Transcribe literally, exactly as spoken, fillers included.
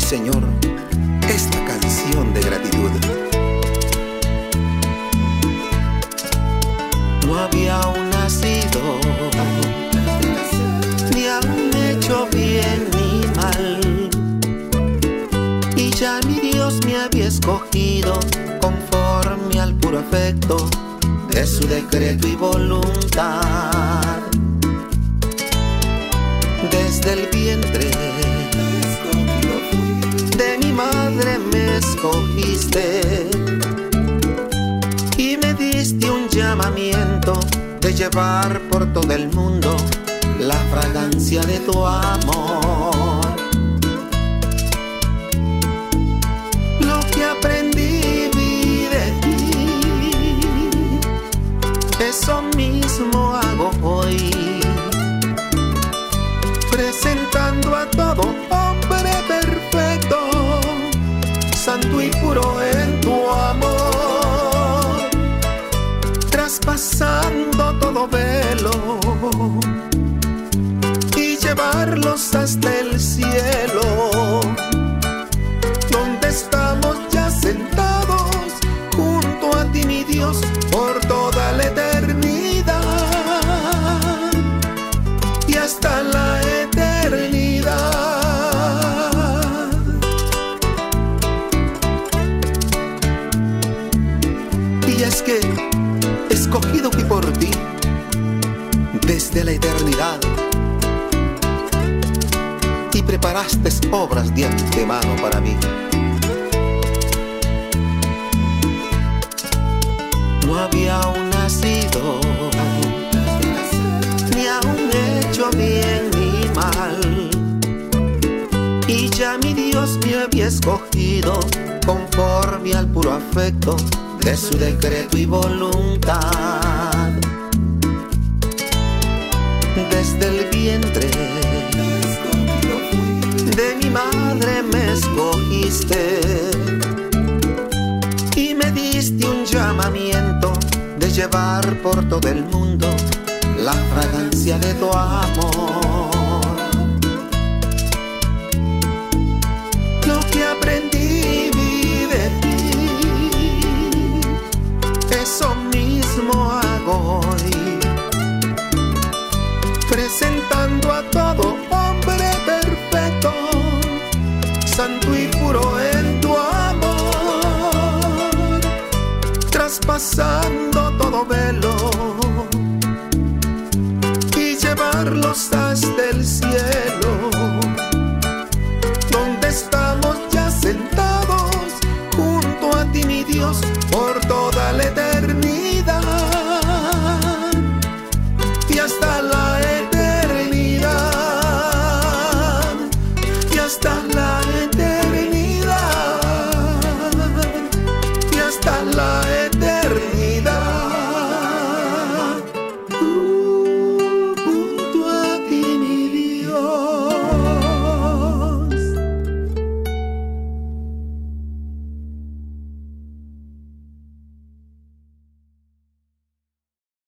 Señor, esta canción de gratitud. No había aún nacido, ni aún hecho bien ni mal, y ya mi Dios me había escogido conforme al puro afecto de su decreto y voluntad. Desde el vientre de mi madre me escogiste y me diste un llamamiento de llevar por todo el mundo la fragancia de tu amor. Lo que aprendí vi de ti, eso mismo hago hoy, presentando a todo hombre perfecto, santo y puro en tu amor, traspasando todo velo y llevarlos hasta el cielo, donde estamos ya sentados junto a ti, mi Dios, por toda la eternidad y hasta la eternidad. Y es que escogido fui por ti desde la eternidad y preparaste obras de antemano para mí. No había aún nacido, ni aún hecho bien ni mal, y ya mi Dios me había escogido conforme al puro afecto de su decreto y voluntad. Desde el vientre de mi madre me escogiste y me diste un llamamiento de llevar por todo el mundo la fragancia de tu amor. Lo que aprendí vi de ti, eso mismo hago hoy, presentando a todo hombre perfecto, santo y puro en tu amor, traspasando todo velo y llevarlos hasta el cielo,